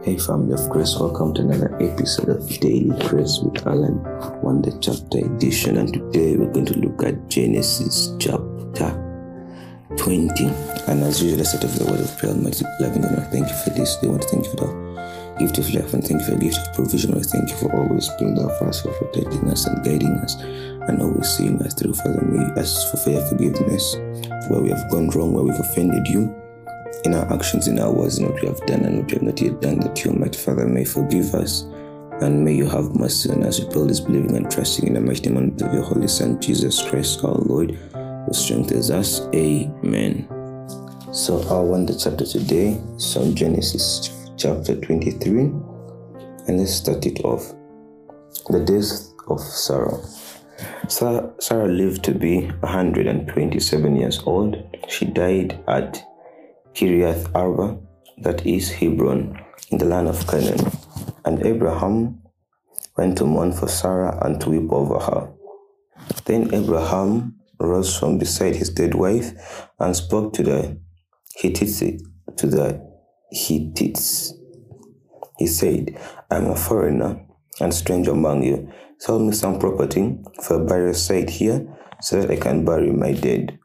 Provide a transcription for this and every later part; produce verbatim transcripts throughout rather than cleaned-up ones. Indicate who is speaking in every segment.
Speaker 1: Hey family of grace, welcome to another episode of Daily Grace with Alan, Wonder Chapter Edition, and today we're going to look at Genesis chapter twenty. And as usual, let's start off with the word of prayer. Almighty loving God, I thank you for this day. I want to thank you for the gift of life, and thank you for the gift of provision. I thank you for always being there for us, for protecting us and guiding us, and always seeing us through. Father, may you ask for your forgiveness where we have gone wrong, where we've offended you, in our actions, in our words, in what we have done and what we have not yet done, that you, Almighty Father, may forgive us, and may you have mercy on us. We pray this believing and trusting in the mighty name of your Holy Son, Jesus Christ, our Lord, who strengthens us. Amen. So our wonder chapter today is from Genesis chapter twenty-three, and let's start it off. The death of Sarah. Sarah, Sarah lived to be one hundred twenty-seven years old. She died at Kiriath Arba, that is Hebron, in the land of Canaan. And Abraham went to mourn for Sarah and to weep over her. Then Abraham rose from beside his dead wife and spoke to the Hittites. To the Hittites. He said, I am a foreigner and stranger among you. Sell me some property for a burial site here, so that I can bury my dead.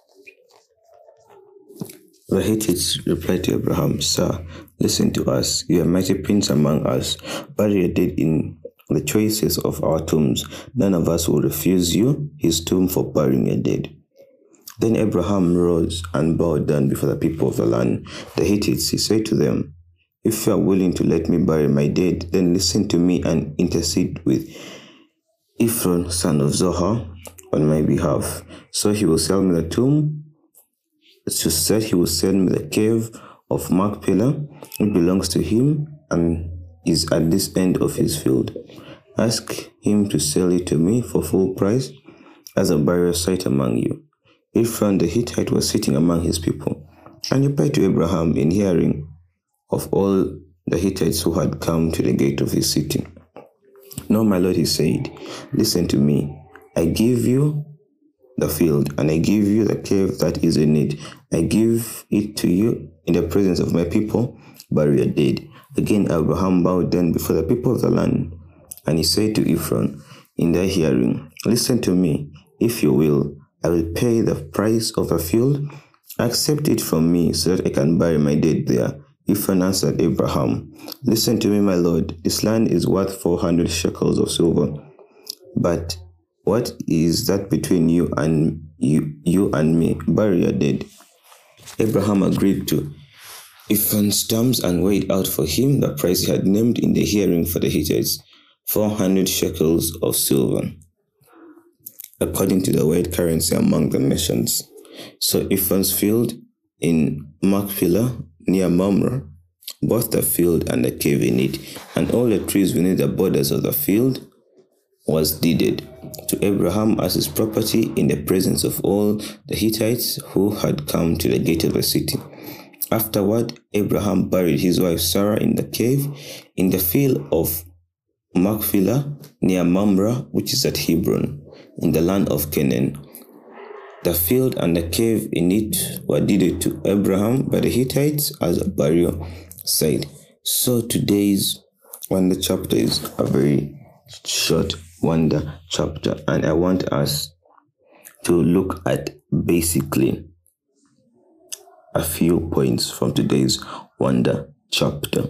Speaker 1: The Hittites replied to Abraham, Sir, listen to us. You are mighty prince among us. Bury your dead in the choicest of our tombs. None of us will refuse you his tomb for burying your dead. Then Abraham rose and bowed down before the people of the land. The Hittites, he said to them, If you are willing to let me bury my dead, then listen to me and intercede with Ephron, son of Zohar, on my behalf. So he will sell me the tomb. To said he will send me the cave of Machpelah, which belongs to him and is at this end of his field. Ask him to sell it to me for full price as a burial site among you. Ephron the Hittite was sitting among his people, and replied to Abraham in hearing of all the Hittites who had come to the gate of his city. No, my lord, he said, listen to me. I give you the field, and I give you the cave that is in it. I give it to you in the presence of my people, bury your dead. Again Abraham bowed down before the people of the land, and he said to Ephron in their hearing, Listen to me, if you will, I will pay the price of the field. Accept it from me, so that I can bury my dead there. Ephron answered Abraham, Listen to me, my lord, this land is worth four hundred shekels of silver, but what is that between you and you, you and me? Bury your dead. Abraham agreed to Ephron's terms and weighed out for him the price he had named in the hearing for the Hittites, four hundred shekels of silver, according to the weight currency among the nations. So Ephron's field in Machpelah near Mamre, both the field and the cave in it, and all the trees within the borders of the field, was deeded to Abraham as his property in the presence of all the Hittites who had come to the gate of the city. Afterward, Abraham buried his wife Sarah in the cave in the field of Machpelah near Mamre, which is at Hebron, in the land of Canaan. The field and the cave in it were deeded to Abraham by the Hittites as a burial site. So today's wonder chapter is a very short wonder chapter, and I want us to look at basically a few points from today's wonder chapter.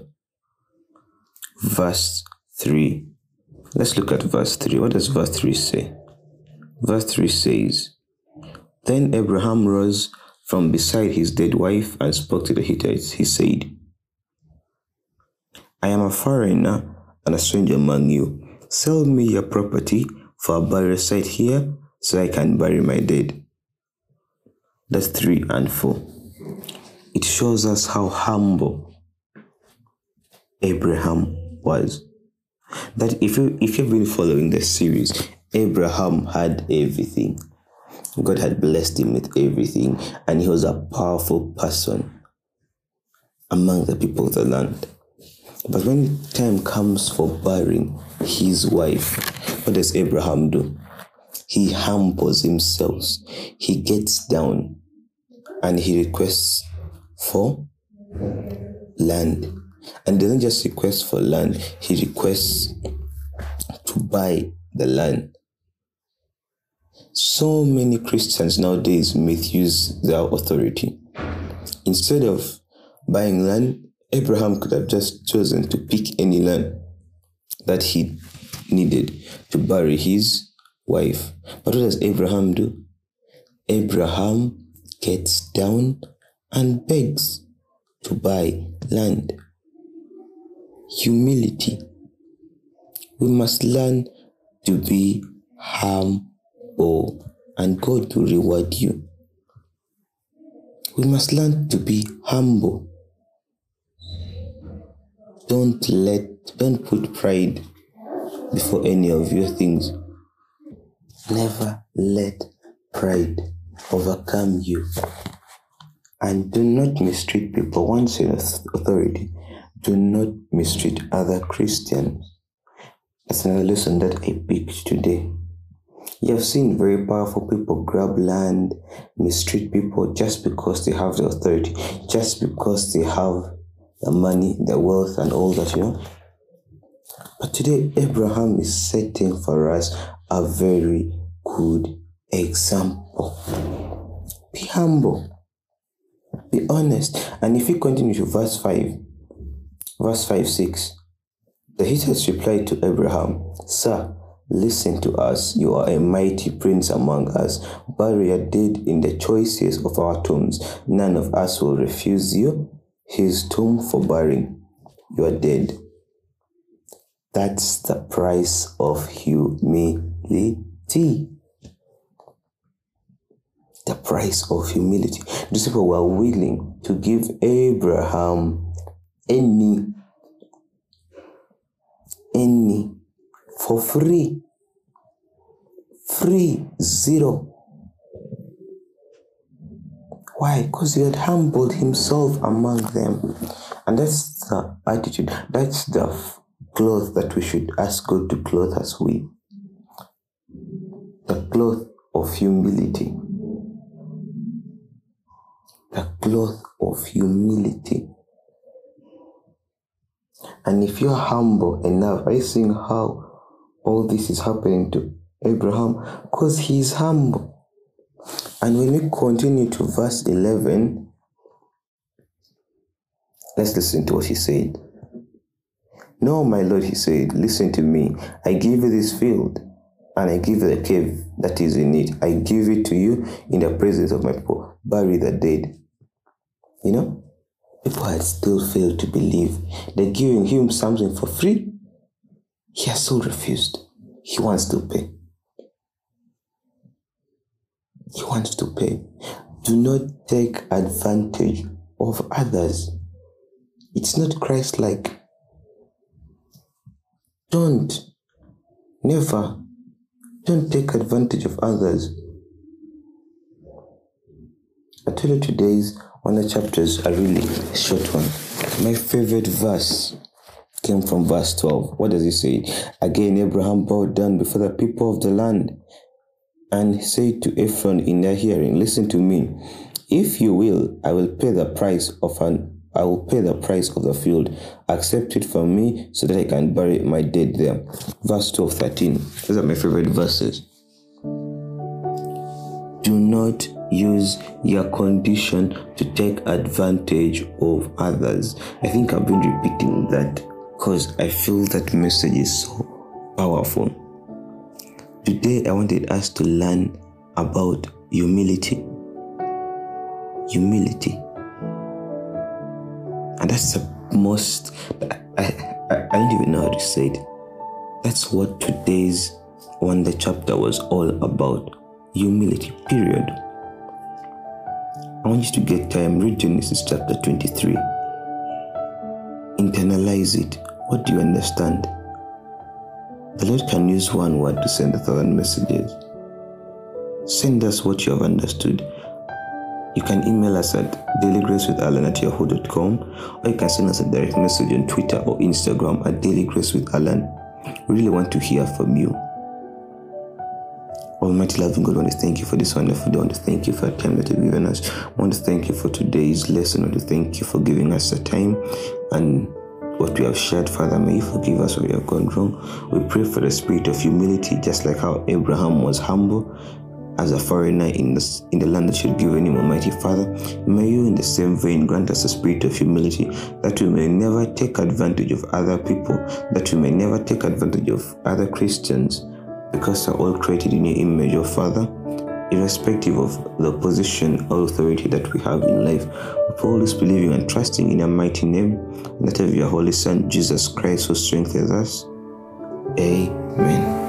Speaker 1: Verse three. Let's look at verse three. What does verse three say? Verse three says, Then Abraham rose from beside his dead wife and spoke to the Hittites. He said, I am a foreigner and a stranger among you. Sell me your property for a burial site here, so I can bury my dead. That's three and four. It shows us how humble Abraham was. That if you if you've been following the series, Abraham had everything. God had blessed him with everything, and he was a powerful person among the people of the land. But when time comes for burying his wife, what does Abraham do? He humbles himself. He gets down and he requests for land. And doesn't just request for land, he requests to buy the land. So many Christians nowadays misuse their authority. Instead of buying land, Abraham could have just chosen to pick any land that he needed to bury his wife. But what does Abraham do? Abraham gets down and begs to buy land. Humility. We must learn to be humble, and God will reward you. We must learn to be humble. Don't let, don't put pride before any of your things. Never let pride overcome you. And do not mistreat people. Once in authority, do not mistreat other Christians. That's another lesson that I picked today. You have seen very powerful people grab land, mistreat people just because they have the authority, just because they have the money, the wealth, and all that, you know. But today, Abraham is setting for us a very good example. Be humble. Be honest. And if you continue to verse five, verse five, six, the Hittites replied to Abraham, "Sir, listen to us. You are a mighty prince among us. Bury your dead in the choicest of our tombs. None of us will refuse you his tomb for burying your dead." That's the price of humility. The price of humility. These people were willing to give Abraham any, any for free. Free, zero. Why? Because he had humbled himself among them. And that's the attitude. That's the cloth that we should ask God to clothe us with. The cloth of humility. The cloth of humility. And if you're humble enough, are you seeing how all this is happening to Abraham? Because he is humble. And when we continue to verse eleven, let's listen to what he said. "No, my Lord," he said, "listen to me. I give you this field, and I give you the cave that is in it. I give it to you in the presence of my people. Bury the dead." You know, people had still failed to believe. They're giving him something for free. He has still refused. He wants to pay. He wants to pay. Do not take advantage of others. It's not Christ-like. Don't. Never. Don't take advantage of others. I tell you, today's one of the chapters are really a short one. My favorite verse came from verse twelve. What does it say? "Again, Abraham bowed down before the people of the land and said to Ephron in their hearing, 'Listen to me. If you will, I will pay the price of an I will pay the price of the field. Accept it from me so that I can bury my dead there.'" Verse twelve, thirteen. Those are my favorite verses. Do not use your condition to take advantage of others. I think I've been repeating that because I feel that message is so powerful. Today, I wanted us to learn about humility. Humility. And that's the most, I, I, I don't even know how to say it. That's what today's Wonder chapter was all about. Humility, period. I want you to get time, read Genesis chapter twenty-three. Internalize it. What do you understand? The Lord can use one word to send a thousand messages. Send us what you have understood. You can email us at dailygracewithalan at yahoo dot com, or you can send us a direct message on Twitter or Instagram at dailygracewithalan. We really want to hear from you. Almighty loving God, I want to thank you for this wonderful day. I want to thank you for the time that you've given us. I want to thank you for today's lesson. I want to thank you for giving us the time and what we have shared, Father. May you forgive us where we have gone wrong. We pray for the spirit of humility, just like how Abraham was humble as a foreigner in the, in the land that you had given him, Almighty Father. May you in the same vein grant us a spirit of humility, that we may never take advantage of other people, that we may never take advantage of other Christians, because they're all created in your image, O Father, irrespective of the position or authority that we have in life. We pray all this believing and trusting in your mighty name, and that of your Holy Son, Jesus Christ, who strengthens us. Amen.